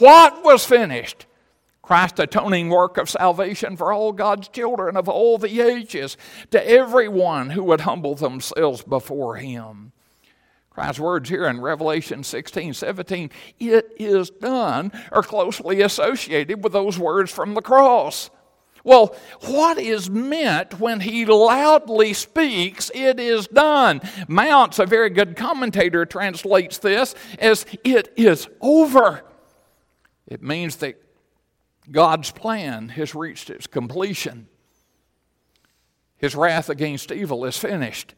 What was finished? Christ's atoning work of salvation for all God's children of all the ages, to everyone who would humble themselves before him. Christ's words here in Revelation 16:17, "It is done," are closely associated with those words from the cross. Well, what is meant when he loudly speaks, "It is done"? Mounce, a very good commentator, translates this as, "It is over." It means that God's plan has reached its completion. His wrath against evil is finished.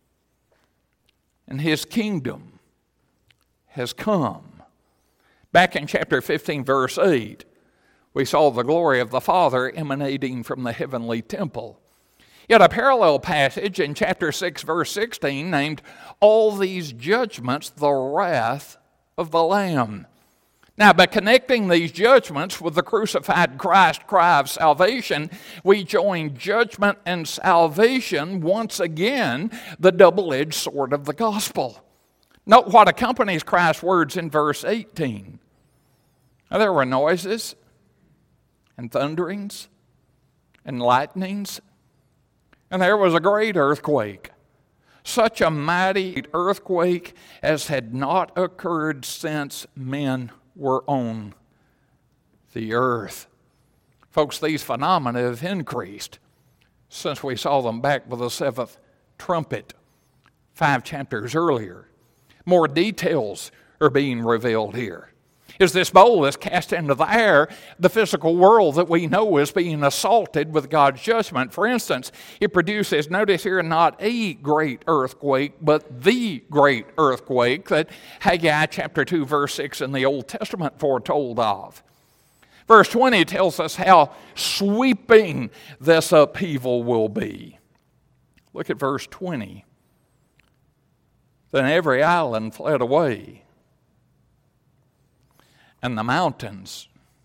And his kingdom has come. Back in chapter 15, verse 8, we saw the glory of the Father emanating from the heavenly temple. Yet a parallel passage in chapter 6, verse 16, named all these judgments the wrath of the Lamb. Now, by connecting these judgments with the crucified Christ cry of salvation, we join judgment and salvation once again, the double-edged sword of the gospel. Note what accompanies Christ's words in verse 18. Now, there were noises and thunderings and lightnings, and there was a great earthquake. Such a mighty earthquake as had not occurred since men were on the earth. Folks, these phenomena have increased since we saw them back with the seventh trumpet 5 chapters earlier. More details are being revealed here. As this bowl is cast into the air, the physical world that we know is being assaulted with God's judgment. For instance, it produces, notice here, not a great earthquake, but the great earthquake that Haggai chapter 2, verse 6 in the Old Testament foretold of. Verse 20 tells us how sweeping this upheaval will be. Look at verse 20. Then every island fled away, and the mountains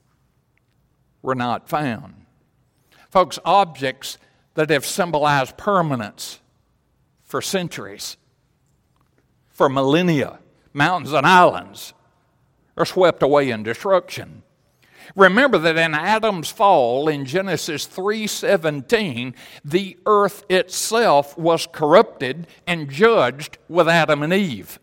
were not found. Folks, objects that have symbolized permanence for centuries, for millennia, mountains and islands, are swept away in destruction. Remember that in Adam's fall in Genesis 3:17, the earth itself was corrupted and judged with Adam and Eve.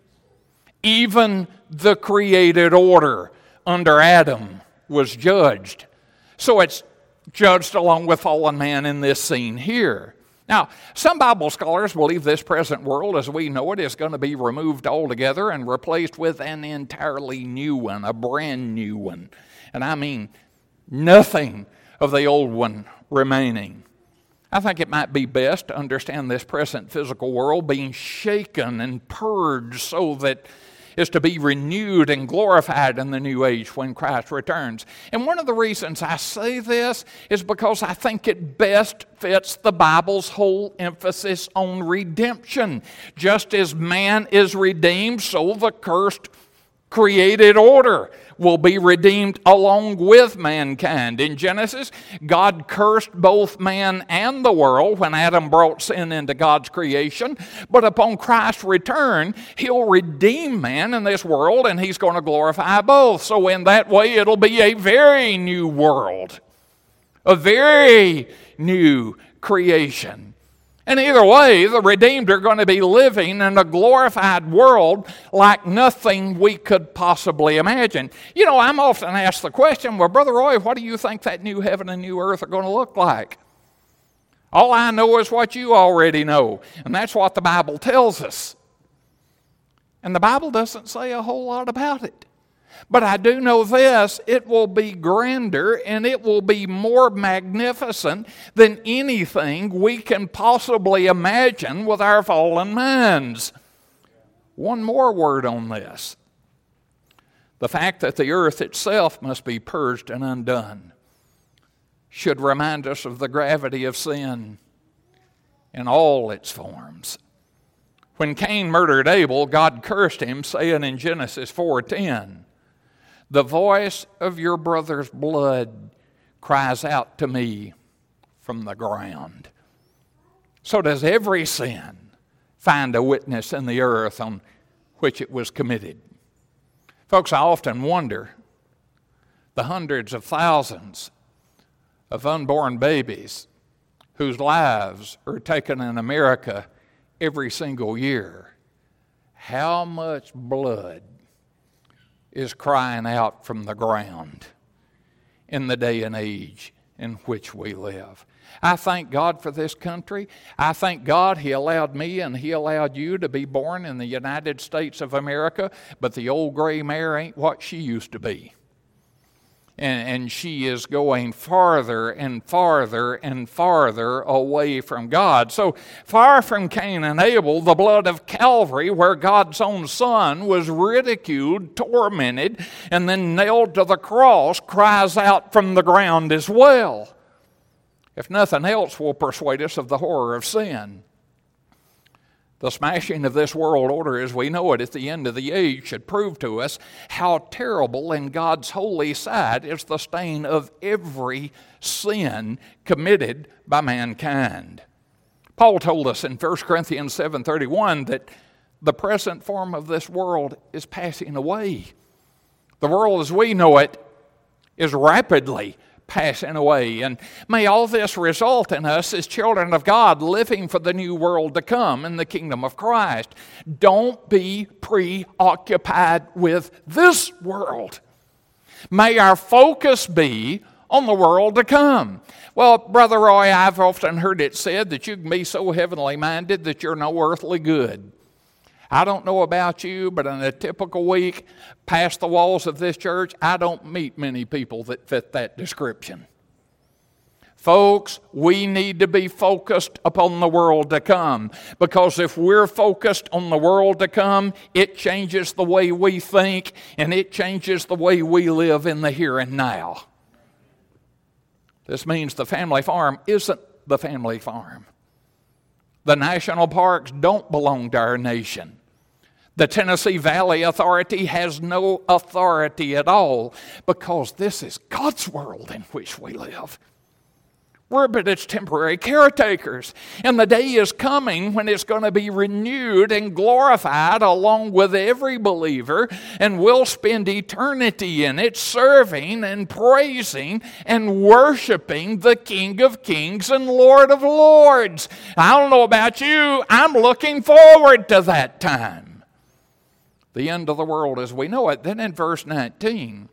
Even the created order under Adam was judged. So it's judged along with fallen man in this scene here. Now, some Bible scholars believe this present world as we know it is going to be removed altogether and replaced with an entirely new one, a brand new one. And I mean nothing of the old one remaining. I think it might be best to understand this present physical world being shaken and purged so that is to be renewed and glorified in the new age when Christ returns. And one of the reasons I say this is because I think it best fits the Bible's whole emphasis on redemption. Just as man is redeemed, so the cursed created order will be redeemed along with mankind. In Genesis, God cursed both man and the world when Adam brought sin into God's creation. But upon Christ's return, he'll redeem man in this world and he's going to glorify both. So in that way, it'll be a very new world, a very new creation. And either way, the redeemed are going to be living in a glorified world like nothing we could possibly imagine. You know, I'm often asked the question, well, Brother Roy, what do you think that new heaven and new earth are going to look like? All I know is what you already know, and that's what the Bible tells us. And the Bible doesn't say a whole lot about it. But I do know this, it will be grander and it will be more magnificent than anything we can possibly imagine with our fallen minds. One more word on this. The fact that the earth itself must be purged and undone should remind us of the gravity of sin in all its forms. When Cain murdered Abel, God cursed him, saying in Genesis 4:10, "The voice of your brother's blood cries out to me from the ground." So does every sin find a witness in the earth on which it was committed. Folks, I often wonder the hundreds of thousands of unborn babies whose lives are taken in America every single year. How much blood is crying out from the ground in the day and age in which we live? I thank God for this country. I thank God He allowed me and He allowed you to be born in the United States of America, but the old gray mare ain't what she used to be. And she is going farther and farther and farther away from God. So far from Cain and Abel, the blood of Calvary, where God's own Son was ridiculed, tormented, and then nailed to the cross, cries out from the ground as well. If nothing else will persuade us of the horror of sin. The smashing of this world order as we know it at the end of the age should prove to us how terrible in God's holy sight is the stain of every sin committed by mankind. Paul told us in 1 Corinthians 7:31 that the present form of this world is passing away. The world as we know it is rapidly passing away. And may all this result in us as children of God living for the new world to come in the kingdom of Christ. Don't be preoccupied with this world. May our focus be on the world to come. Well, Brother Roy, I've often heard it said that you can be so heavenly minded that you're no earthly good. I don't know about you, but in a typical week past the walls of this church, I don't meet many people that fit that description. Folks, we need to be focused upon the world to come, because if we're focused on the world to come, it changes the way we think and it changes the way we live in the here and now. This means the family farm isn't the family farm. The national parks don't belong to our nation. The Tennessee Valley Authority has no authority at all, because this is God's world in which we live. We're but its temporary caretakers, and the day is coming when it's going to be renewed and glorified along with every believer, and we'll spend eternity in it serving and praising and worshiping the King of Kings and Lord of Lords. I don't know about you, I'm looking forward to that time. The end of the world as we know it. Then in verse 19,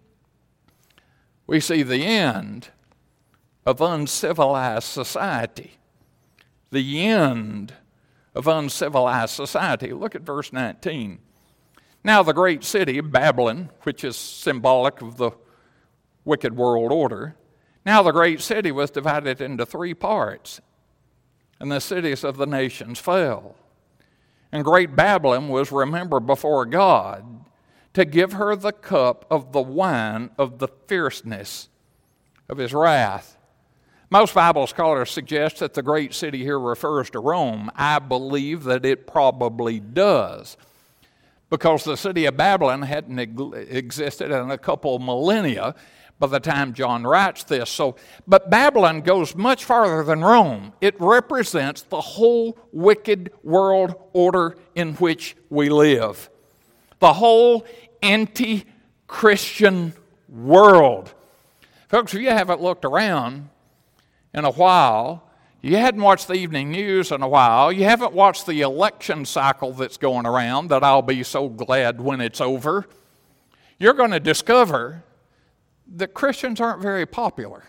we see the end of uncivilized society. The end of uncivilized society. Look at verse 19. Now the great city of Babylon, which is symbolic of the wicked world order, now the great city was divided into three parts, and the cities of the nations fell. And great Babylon was remembered before God to give her the cup of the wine of the fierceness of His wrath. Most Bible scholars suggest that the great city here refers to Rome. I believe that it probably does, because the city of Babylon hadn't existed in a couple of millennia by the time John writes this. But Babylon goes much farther than Rome. It represents the whole wicked world order in which we live. The whole anti-Christian world. Folks, if you haven't looked around in a while, you hadn't watched the evening news in a while, you haven't watched the election cycle that's going around that I'll be so glad when it's over, you're going to discover that Christians aren't very popular.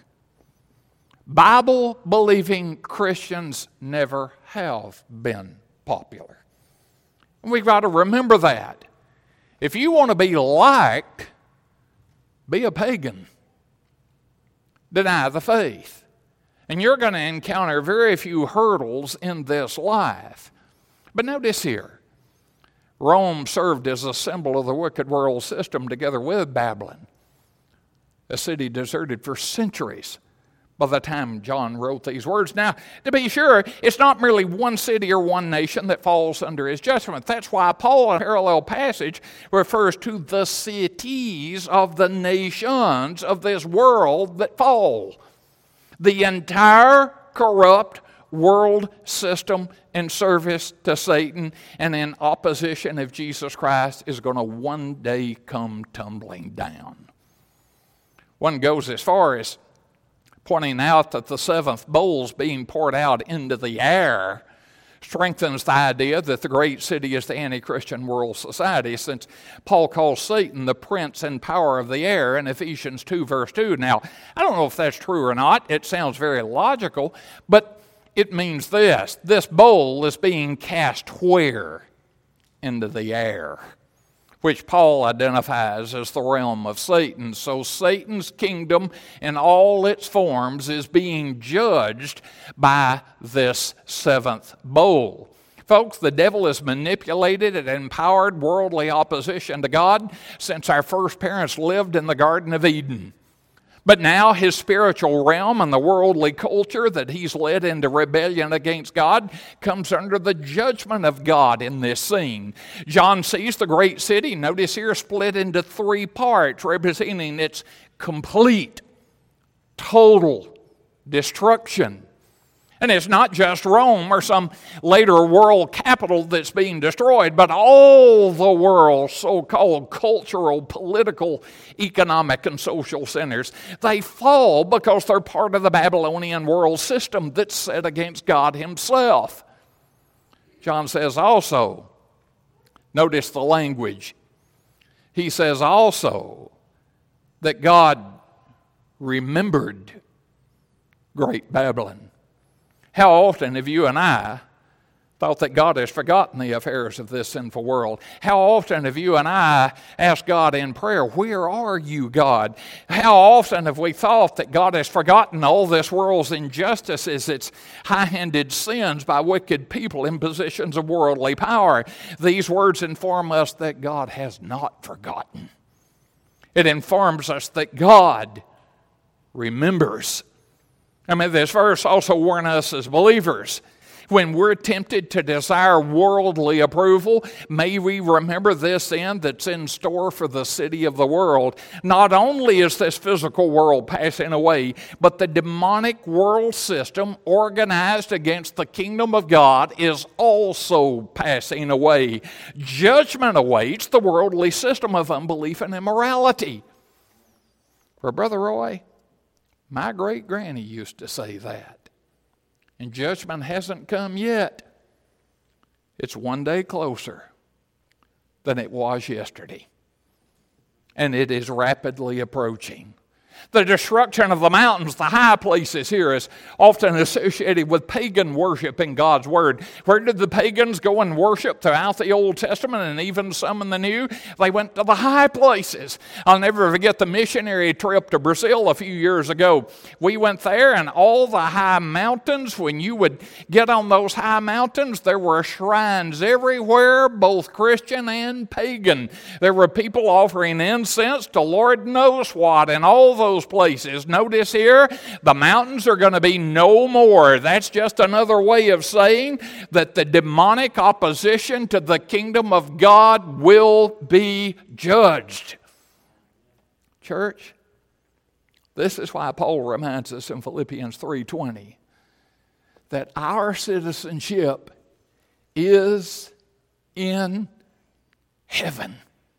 Bible-believing Christians never have been popular. And we've got to remember that. If you want to be liked, be a pagan. Deny the faith. And you're going to encounter very few hurdles in this life. But notice here, Rome served as a symbol of the wicked world system together with Babylon, a city deserted for centuries by the time John wrote these words. Now, to be sure, it's not merely one city or one nation that falls under his judgment. That's why Paul, in a parallel passage, refers to the cities of the nations of this world that fall. The entire corrupt world system in service to Satan and in opposition of Jesus Christ is going to one day come tumbling down. One goes as far as pointing out that the seventh bowls being poured out into the air strengthens the idea that the great city is the anti-Christian world society, since Paul calls Satan the prince and power of the air in Ephesians 2, verse 2. Now, I don't know if that's true or not. It sounds very logical, but it means this. This bowl is being cast where? Into the air, which Paul identifies as the realm of Satan. So Satan's kingdom in all its forms is being judged by this seventh bowl. Folks, the devil has manipulated and empowered worldly opposition to God since our first parents lived in the Garden of Eden. But now his spiritual realm and the worldly culture that he's led into rebellion against God comes under the judgment of God in this scene. John sees the great city, notice here, split into three parts, representing its complete, total destruction. And it's not just Rome or some later world capital that's being destroyed, but all the world's so-called cultural, political, economic, and social centers. They fall because they're part of the Babylonian world system that's set against God himself. John says also, notice the language. He says also that God remembered great Babylon. How often have you and I thought that God has forgotten the affairs of this sinful world? How often have you and I asked God in prayer, where are you, God? How often have we thought that God has forgotten all this world's injustices, its high-handed sins by wicked people in positions of worldly power? These words inform us that God has not forgotten. It informs us that God remembers. I mean, this verse also warns us as believers. When we're tempted to desire worldly approval, may we remember this end that's in store for the city of the world. Not only is this physical world passing away, but the demonic world system organized against the kingdom of God is also passing away. Judgment awaits the worldly system of unbelief and immorality. For Brother Roy, my great-granny used to say that. And judgment hasn't come yet. It's one day closer than it was yesterday. And it is rapidly approaching. The destruction of the mountains, the high places here, is often associated with pagan worship in God's Word. Where did the pagans go and worship throughout the Old Testament and even some in the New? They went to the high places. I'll never forget the missionary trip to Brazil a few years ago. We went there, and all the high mountains, when you would get on those high mountains, there were shrines everywhere, both Christian and pagan. There were people offering incense to Lord knows what, and all those places. Notice here, the mountains are going to be no more. That's just another way of saying that the demonic opposition to the kingdom of God will be judged. Church, this is why Paul reminds us in Philippians 3:20 that our citizenship is in heaven.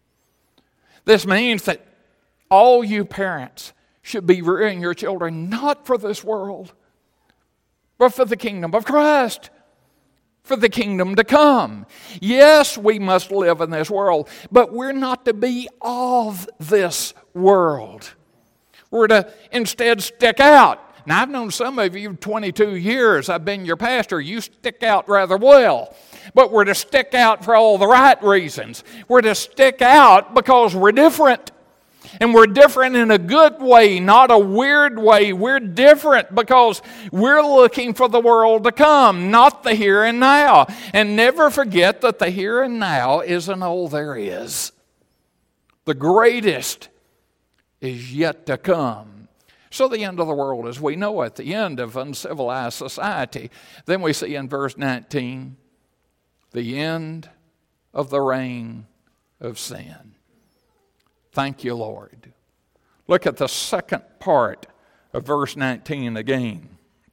This means that all you parents should be rearing your children not for this world, but for the kingdom of Christ, for the kingdom to come. Yes, we must live in this world, but we're not to be of this world. We're to instead stick out. Now, I've known some of you 22 years. I've been your pastor. You stick out rather well. But we're to stick out for all the right reasons. We're to stick out because we're different. And we're different in a good way, not a weird way. We're different because we're looking for the world to come, not the here and now. And never forget that the here and now isn't all there is. The greatest is yet to come. So the end of the world as we know it, the end of uncivilized society. Then we see in verse 19, the end of the reign of sin. Thank you, Lord. Look at the second part of verse 19 again.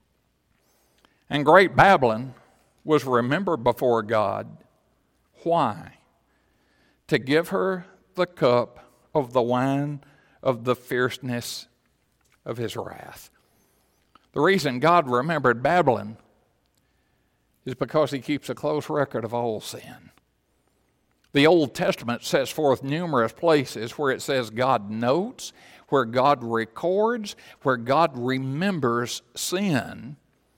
And great Babylon was remembered before God. Why? To give her the cup of the wine of the fierceness of his wrath. The reason God remembered Babylon is because he keeps a close record of all sin. The Old Testament sets forth numerous places where it says God notes, where God records, where God remembers sin,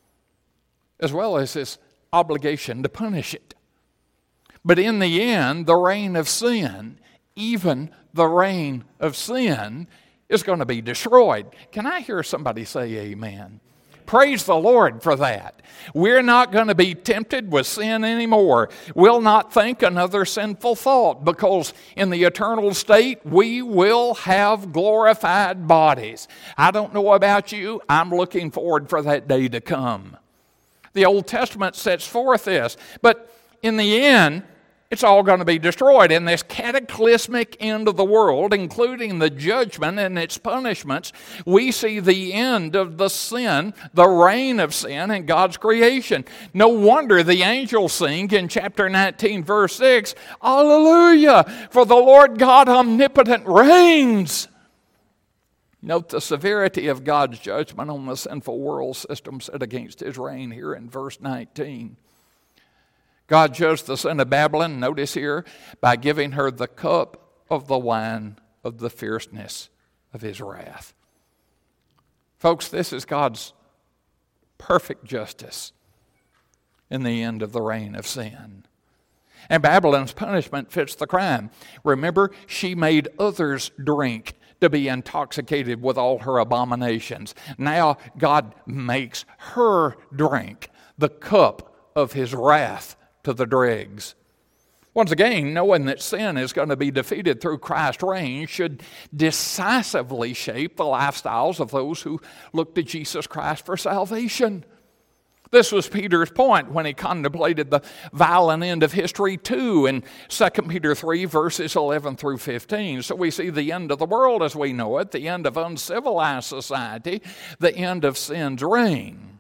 as well as his obligation to punish it. But in the end, the reign of sin, even the reign of sin, is going to be destroyed. Can I hear somebody say amen? Praise the Lord for that. We're not going to be tempted with sin anymore. We'll not think another sinful thought, because in the eternal state we will have glorified bodies. I don't know about you. I'm looking forward for that day to come. The Old Testament sets forth this, but in the end, it's all going to be destroyed. In this cataclysmic end of the world, including the judgment and its punishments, we see the end of the sin, the reign of sin in God's creation. No wonder the angels sing in chapter 19, verse 6, Hallelujah, for the Lord God omnipotent reigns. Note the severity of God's judgment on the sinful world system set against his reign here in verse 19. God judged the sin of Babylon, notice here, by giving her the cup of the wine of the fierceness of his wrath. Folks, this is God's perfect justice in the end of the reign of sin. And Babylon's punishment fits the crime. Remember, she made others drink to be intoxicated with all her abominations. Now God makes her drink the cup of his wrath to the dregs. Once again, knowing that sin is going to be defeated through Christ's reign should decisively shape the lifestyles of those who look to Jesus Christ for salvation. This was Peter's point when he contemplated the violent end of history too in 2 Peter 3 verses 11 through 15. So we see the end of the world as we know it, the end of uncivilized society, the end of sin's reign.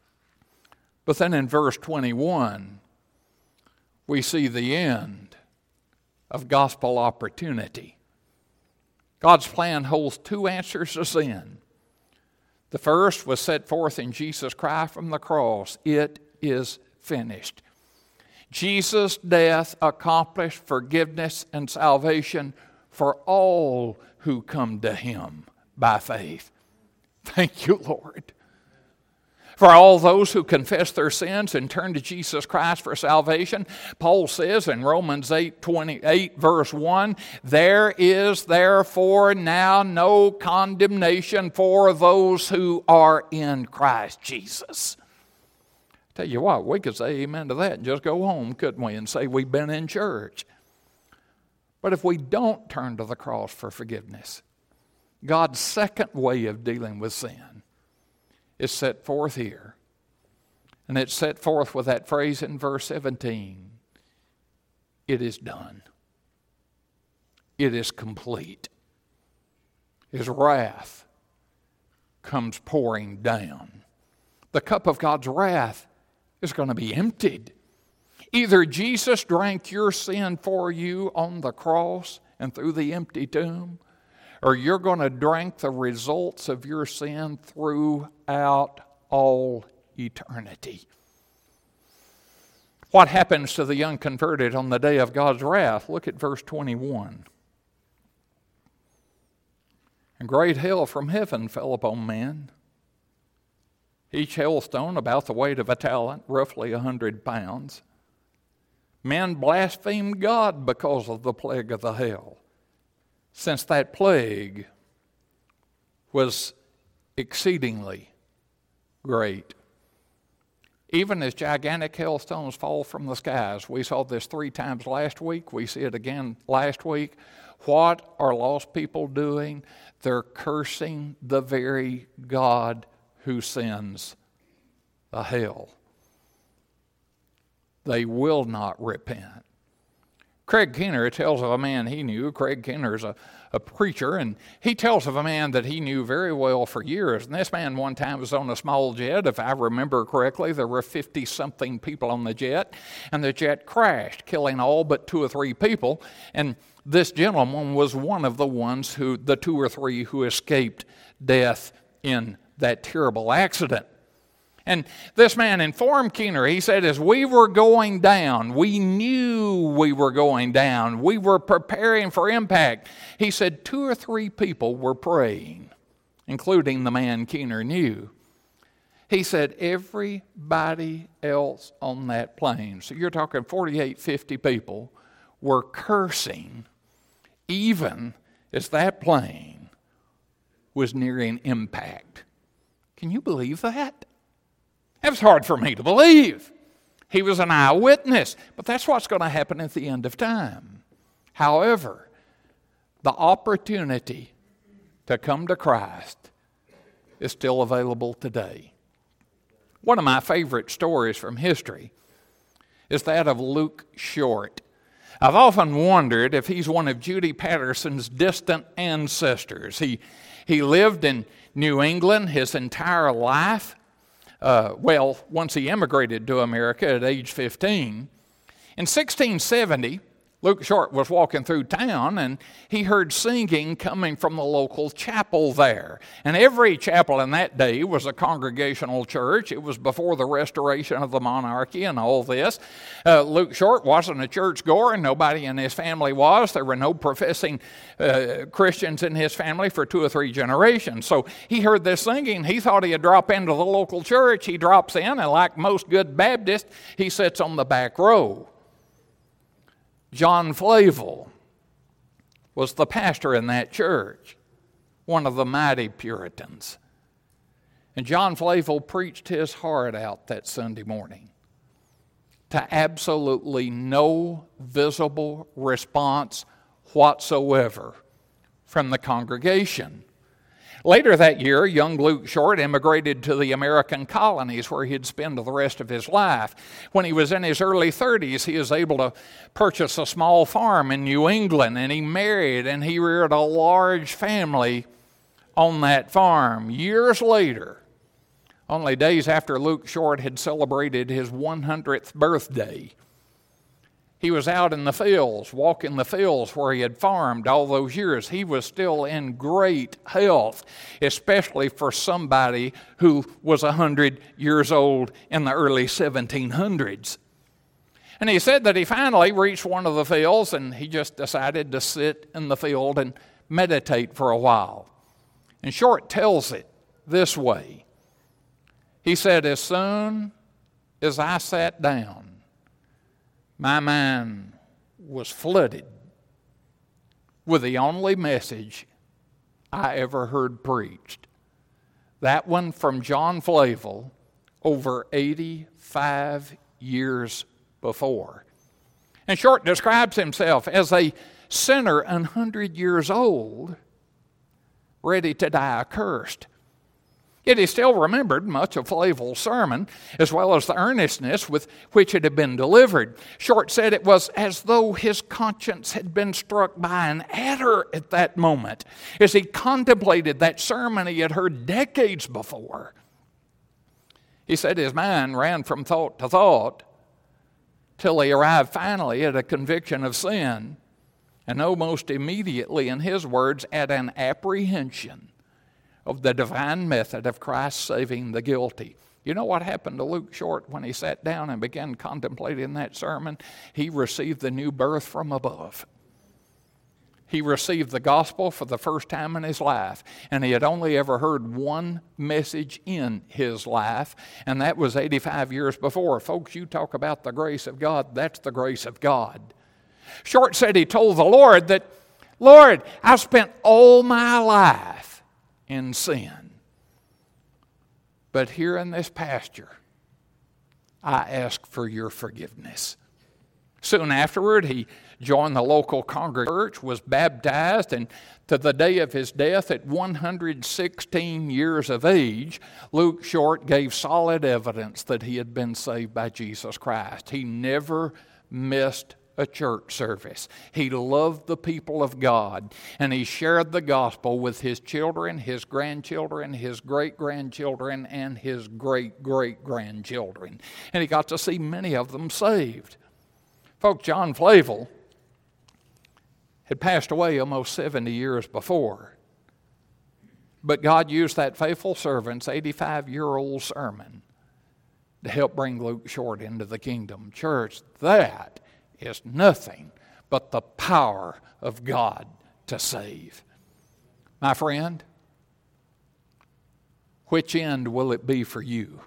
But then in verse 21, we see the end of gospel opportunity. God's plan holds two answers to sin. The first was set forth in Jesus' cry from the cross, it is finished. Jesus' death accomplished forgiveness and salvation for all who come to him by faith. Thank you, Lord. For all those who confess their sins and turn to Jesus Christ for salvation, Paul says in Romans 8:28, verse 1, there is therefore now no condemnation for those who are in Christ Jesus. Tell you what, we could say amen to that and just go home, couldn't we, and say we've been in church. But if we don't turn to the cross for forgiveness, God's second way of dealing with sin is set forth here. And it's set forth with that phrase in verse 17. It is done. It is complete. His wrath comes pouring down. The cup of God's wrath is going to be emptied. Either Jesus drank your sin for you on the cross and through the empty tomb, or you're going to drink the results of your sin throughout all eternity. What happens to the unconverted on the day of God's wrath? Look at verse 21. And great hail from heaven fell upon men, each hailstone about the weight of a talent, roughly 100 pounds. Men blasphemed God because of the plague of the hail, since that plague was exceedingly great. Even as gigantic hailstones fall from the skies, we saw this 3 times last week, we see it again last week. What are lost people doing? They're cursing the very God who sends the hail. They will not repent. Craig Keener tells of a man he knew. Craig Keener is a preacher, and he tells of a man that he knew very well for years. And this man one time was on a small jet. If I remember correctly, there were 50-something people on the jet, and the jet crashed, killing all but 2 or 3 people. And this gentleman was one of the ones the 2 or 3 who escaped death in that terrible accident. And this man informed Keener, he said, as we were going down, we knew we were going down. We were preparing for impact. He said 2 or 3 people were praying, including the man Keener knew. He said everybody else on that plane, so you're talking 48, 50 people, were cursing even as that plane was nearing impact. Can you believe that? That was hard for me to believe. He was an eyewitness, but that's what's going to happen at the end of time. However, the opportunity to come to Christ is still available today. One of my favorite stories from history is that of Luke Short. I've often wondered if he's one of Judy Patterson's distant ancestors. He lived in New England his entire life. Once he immigrated to America at age 15. In 1670, Luke Short was walking through town and he heard singing coming from the local chapel there. And every chapel in that day was a congregational church. It was before the restoration of the monarchy and all this. Luke Short wasn't a churchgoer, and nobody in his family was. There were no professing Christians in his family for 2 or 3 generations. So he heard this singing. He thought he'd drop into the local church. He drops in, and like most good Baptists, he sits on the back row. John Flavel was the pastor in that church, one of the mighty Puritans. And John Flavel preached his heart out that Sunday morning to absolutely no visible response whatsoever from the congregation. Later that year, young Luke Short immigrated to the American colonies where he'd spend the rest of his life. When he was in his early 30s, he was able to purchase a small farm in New England, and he married and he reared a large family on that farm. Years later, only days after Luke Short had celebrated his 100th birthday, he was out in the fields, walking the fields where he had farmed all those years. He was still in great health, especially for somebody who was 100 years old in the early 1700s. And he said that he finally reached one of the fields and he just decided to sit in the field and meditate for a while. And Short tells it this way. He said, as soon as I sat down, my mind was flooded with the only message I ever heard preached. That one from John Flavel over 85 years before. And Short describes himself as a sinner 100 years old, ready to die accursed. Yet he still remembered much of Flavel's sermon, as well as the earnestness with which it had been delivered. Short said it was as though his conscience had been struck by an adder at that moment, as he contemplated that sermon he had heard decades before. He said his mind ran from thought to thought till he arrived finally at a conviction of sin, and almost immediately, in his words, at an apprehension of the divine method of Christ saving the guilty. You know what happened to Luke Short when he sat down and began contemplating that sermon? He received the new birth from above. He received the gospel for the first time in his life, and he had only ever heard one message in his life, and that was 85 years before. Folks, you talk about the grace of God, that's the grace of God. Short said he told the Lord that, Lord, I've spent all my life in sin, but here in this pasture, I ask for your forgiveness. Soon afterward, he joined the local congregation church, was baptized, and to the day of his death at 116 years of age, Luke Short gave solid evidence that he had been saved by Jesus Christ. He never missed a church service. He loved the people of God, and he shared the gospel with his children, his grandchildren, his great-grandchildren, and his great-great-grandchildren. And he got to see many of them saved. Folks, John Flavel had passed away almost 70 years before. But God used that faithful servant's 85-year-old sermon to help bring Luke Short into the kingdom. Church, that is nothing but the power of God to save. My friend, which end will it be for you?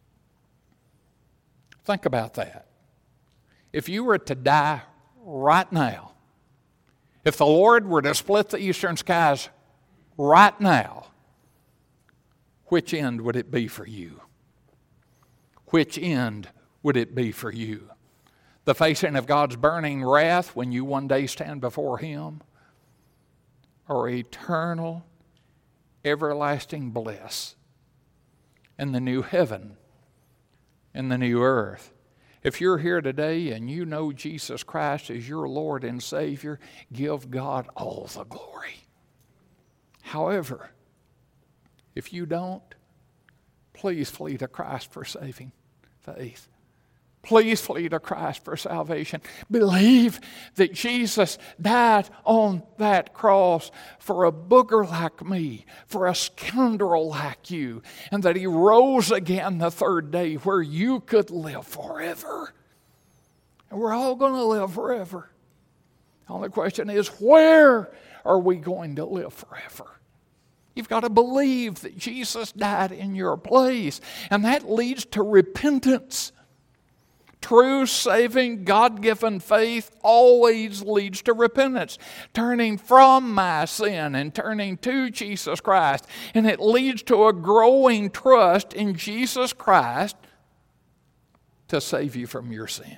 Think about that. If you were to die right now, if the Lord were to split the eastern skies right now, which end would it be for you? Which end would it be for you? The facing of God's burning wrath when you one day stand before Him, or eternal, everlasting bliss in the new heaven and the new earth? If you're here today and you know Jesus Christ as your Lord and Savior, give God all the glory. However, if you don't, please flee to Christ for saving faith. Please flee to Christ for salvation. Believe that Jesus died on that cross for a booger like me, for a scoundrel like you, and that He rose again the third day where you could live forever. And we're all going to live forever. The only question is, where are we going to live forever? You've got to believe that Jesus died in your place, and that leads to repentance. True, saving, God-given faith always leads to repentance. Turning from my sin and turning to Jesus Christ. And it leads to a growing trust in Jesus Christ to save you from your sin.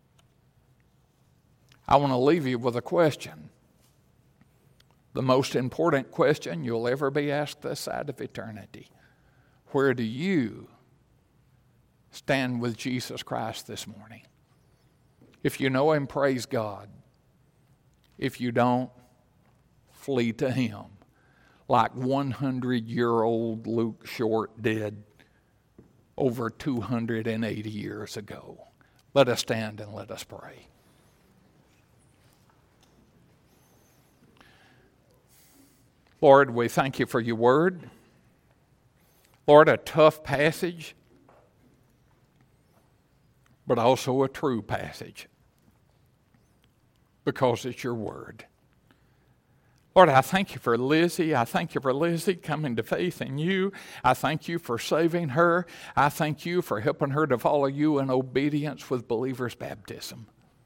I want to leave you with a question. The most important question you'll ever be asked this side of eternity. Where do you stand with Jesus Christ this morning? If you know Him, praise God. If you don't, flee to Him, like 100-year-old Luke Short did over 280 years ago. Let us stand and let us pray. Lord, we thank You for Your word. Lord, a tough passage, but also a true passage, because it's Your word. Lord, I thank You for Lizzie. I thank You for Lizzie coming to faith in You. I thank You for saving her. I thank You for helping her to follow You in obedience with believer's baptism.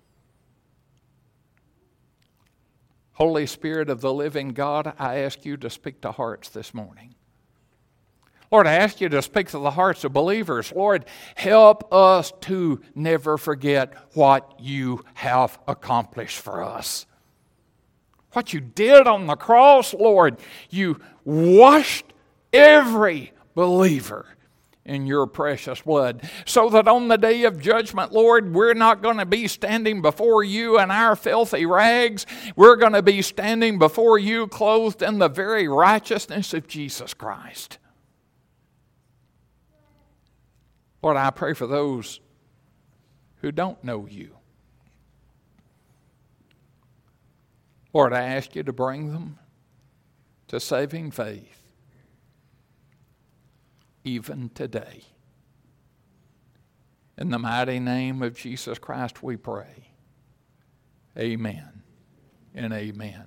Holy Spirit of the living God, I ask You to speak to hearts this morning. Lord, I ask You to speak to the hearts of believers. Lord, help us to never forget what You have accomplished for us. What You did on the cross, Lord, You washed every believer in Your precious blood, so that on the day of judgment, Lord, we're not going to be standing before You in our filthy rags. We're going to be standing before You clothed in the very righteousness of Jesus Christ. Lord, I pray for those who don't know You. Lord, I ask You to bring them to saving faith even today. In the mighty name of Jesus Christ we pray. Amen and amen.